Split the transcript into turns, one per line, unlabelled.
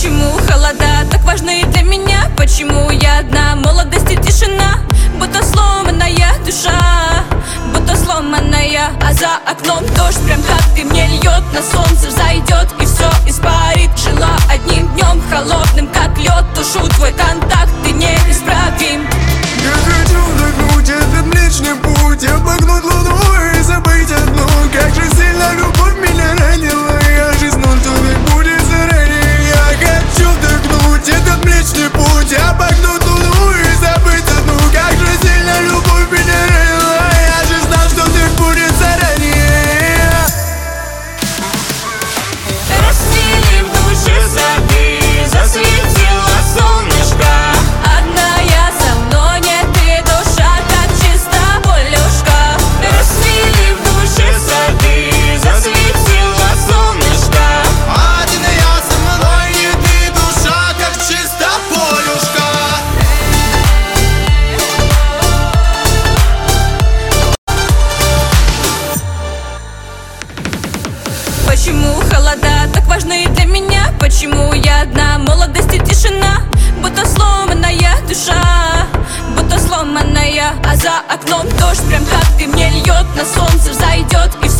Почему холода так важны для меня? Почему я одна, молодость и тишина? Будто сломанная душа, будто сломанная. А за окном дождь, прям как ты мне льет. На солнце взойдет и все испарит. Жила одним днем холодным, как лед. Тушу твой контакт, ты неисправим.
Я хочу вдохнуть этот млечный путь, обогнуть луну и забыть одну. Как же сильно любовь меня ранила, я же знал, что так будет заранее. Я хочу вдохнуть этот млечный путь, обогнуть луну и забыть одну. Как же сильно любовь меня ранила, я же знал, что так будет заранее.
Рассвели в душе сады, засветило солнышко.
Одна я со мной, нет ты, душа как чиста полюшка.
Рассвели в душе сады, засветило солнышко.
Один я со мной, не ты, душа как чиста полюшка.
Почему холода так важны для меня? Почему я одна, молодость и тишина? Будто сломанная душа, будто сломанная. А за окном дождь, прям как ты мне льет. На солнце взойдет и